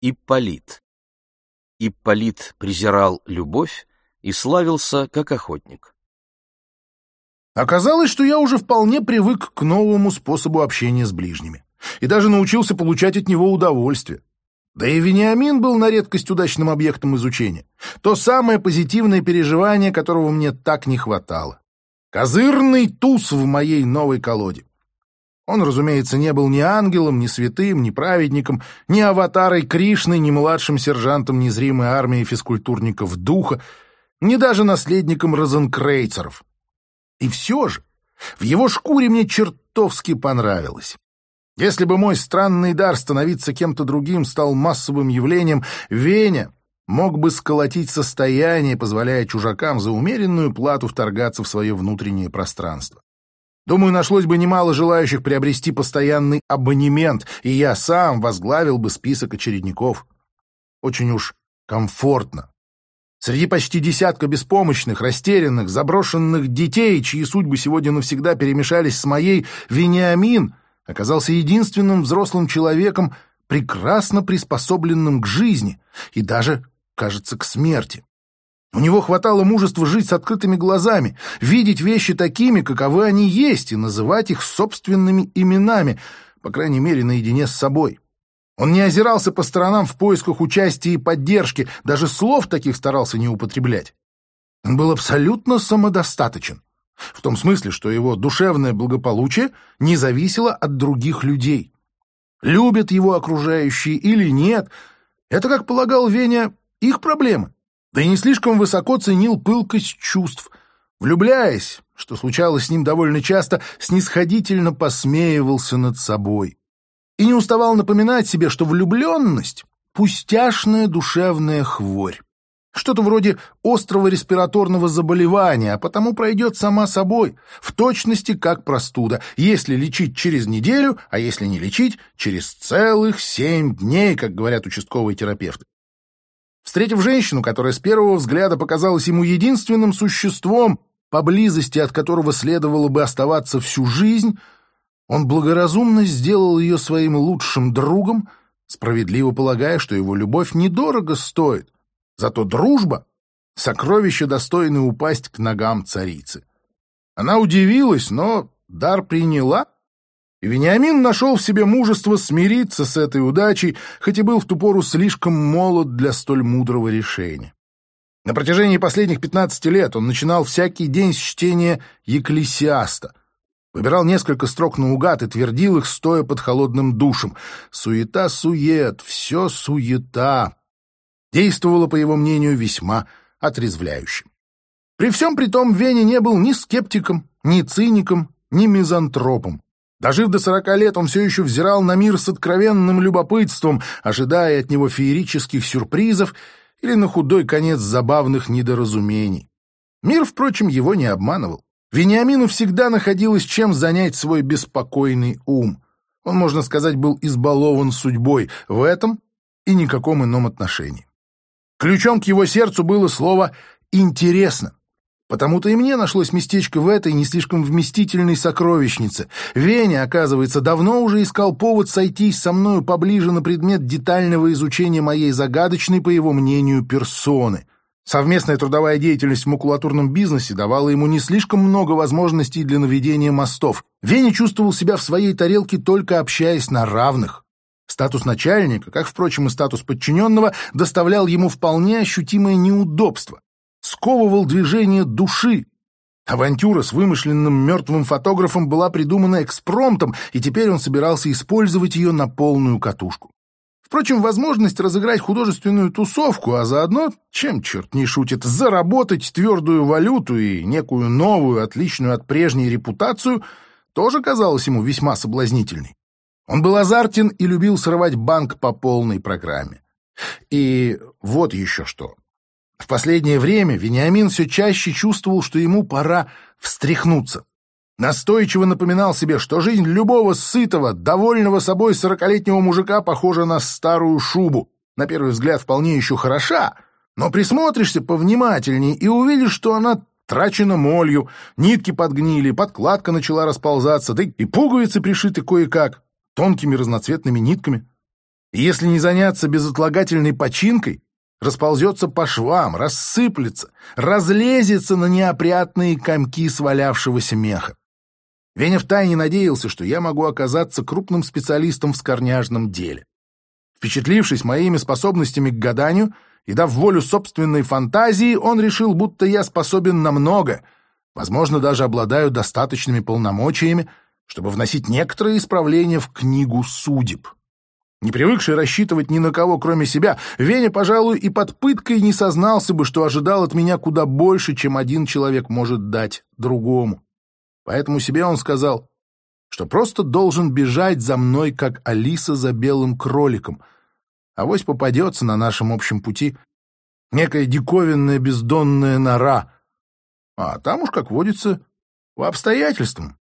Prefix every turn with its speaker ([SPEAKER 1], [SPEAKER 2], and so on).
[SPEAKER 1] Ипполит. Ипполит презирал любовь и славился как охотник.
[SPEAKER 2] Оказалось, что я уже вполне привык к новому способу общения с ближними и даже научился получать от него удовольствие. Да и Вениамин был на редкость удачным объектом изучения. То самое позитивное переживание, которого мне так не хватало. Козырный туз в моей новой колоде. Он, разумеется, не был ни ангелом, ни святым, ни праведником, ни аватарой Кришны, ни младшим сержантом незримой армии физкультурников духа, ни даже наследником розенкрейцеров. И все же в его шкуре мне чертовски понравилось. Если бы мой странный дар становиться кем-то другим стал массовым явлением, Веня мог бы сколотить состояние, позволяя чужакам за умеренную плату вторгаться в свое внутреннее пространство. Думаю, нашлось бы немало желающих приобрести постоянный абонемент, и я сам возглавил бы список очередников. Очень уж комфортно. Среди почти десятка беспомощных, растерянных, заброшенных детей, чьи судьбы сегодня навсегда перемешались с моей, Вениамин оказался единственным взрослым человеком, прекрасно приспособленным к жизни и даже, кажется, к смерти. У него хватало мужества жить с открытыми глазами, видеть вещи такими, каковы они есть, и называть их собственными именами, по крайней мере, наедине с собой. Он не озирался по сторонам в поисках участия и поддержки, даже слов таких старался не употреблять. Он был абсолютно самодостаточен, в том смысле, что его душевное благополучие не зависело от других людей. Любят его окружающие или нет, это, как полагал Веня, их проблемы. Да и не слишком высоко ценил пылкость чувств. Влюбляясь, что случалось с ним довольно часто, снисходительно посмеивался над собой. И не уставал напоминать себе, что влюбленность — пустяшная душевная хворь. Что-то вроде острого респираторного заболевания, а потому пройдет сама собой, в точности как простуда, если лечить через неделю, а если не лечить, через целых 7 дней, как говорят участковые терапевты. Встретив женщину, которая с первого взгляда показалась ему единственным существом, поблизости от которого следовало бы оставаться всю жизнь, он благоразумно сделал ее своим лучшим другом, справедливо полагая, что его любовь недорого стоит. Зато дружба — сокровище, достойное упасть к ногам царицы. Она удивилась, но дар приняла, и Вениамин нашел в себе мужество смириться с этой удачей, хоть и был в ту пору слишком молод для столь мудрого решения. На протяжении последних 15 лет он начинал всякий день с чтения «Екклесиаста», выбирал несколько строк наугад и твердил их, стоя под холодным душем. Суета-сует, все суета. Действовало, по его мнению, весьма отрезвляюще. При всем при том Веня не был ни скептиком, ни циником, ни мизантропом. Дожив до 40 лет, он все еще взирал на мир с откровенным любопытством, ожидая от него феерических сюрпризов или на худой конец забавных недоразумений. Мир, впрочем, его не обманывал. Вениамину всегда находилось чем занять свой беспокойный ум. Он, можно сказать, был избалован судьбой в этом и никаком ином отношении. Ключом к его сердцу было слово «интересно». Потому-то и мне нашлось местечко в этой не слишком вместительной сокровищнице. Веня, оказывается, давно уже искал повод сойтись со мною поближе на предмет детального изучения моей загадочной, по его мнению, персоны. Совместная трудовая деятельность в макулатурном бизнесе давала ему не слишком много возможностей для наведения мостов. Веня чувствовал себя в своей тарелке, только общаясь на равных. Статус начальника, как, впрочем, и статус подчиненного, доставлял ему вполне ощутимое неудобство. Сковывал движение души. Авантюра с вымышленным мертвым фотографом была придумана экспромтом, и теперь он собирался использовать ее на полную катушку. Впрочем, возможность разыграть художественную тусовку, а заодно, чем черт не шутит, заработать твердую валюту и некую новую, отличную от прежней репутацию, тоже казалась ему весьма соблазнительной. Он был азартен и любил срывать банк по полной программе. И вот еще что. В последнее время Вениамин все чаще чувствовал, что ему пора встряхнуться. Настойчиво напоминал себе, что жизнь любого сытого, довольного собой 40-летнего мужика похожа на старую шубу. На первый взгляд вполне еще хороша, но присмотришься повнимательней и увидишь, что она трачена молью, нитки подгнили, подкладка начала расползаться, да и пуговицы пришиты кое-как, тонкими разноцветными нитками. И если не заняться безотлагательной починкой, расползется по швам, рассыплется, разлезется на неопрятные комки свалявшегося меха. Веня втайне надеялся, что я могу оказаться крупным специалистом в скорняжном деле. Впечатлившись моими способностями к гаданию и дав волю собственной фантазии, он решил, будто я способен на много, возможно, даже обладаю достаточными полномочиями, чтобы вносить некоторые исправления в книгу судеб. Не привыкший рассчитывать ни на кого, кроме себя, Веня, пожалуй, и под пыткой не сознался бы, что ожидал от меня куда больше, чем один человек может дать другому. Поэтому себе он сказал, что просто должен бежать за мной, как Алиса за белым кроликом. Авось попадется на нашем общем пути некая диковинная бездонная нора, а там уж, как водится, по обстоятельствам.